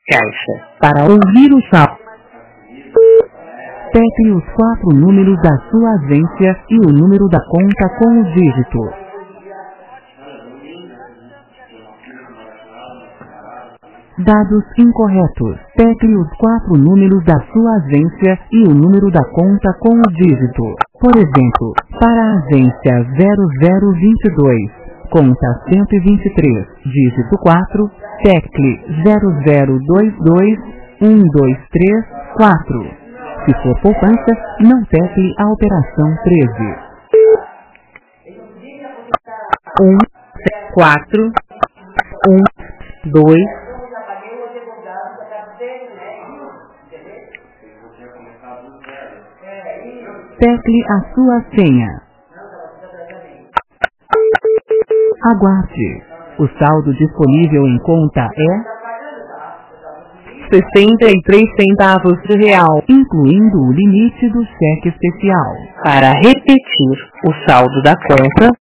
Caixa. Para ouvir o saldo, tecle os 4 números da sua agência e o número da conta com os dígitos. Dados incorretos. Tecle os 4 números da sua agência e o número da conta com os dígitos. Por exemplo, para a agência 0022, conta 123, dígito 4, tecle 00221234. Se for poupança, não tecle a operação 13. 4 2 Tecle a sua senha. Aguarde. O saldo disponível em conta é 63 centavos de real, incluindo o limite do cheque especial. Para repetir o saldo da conta,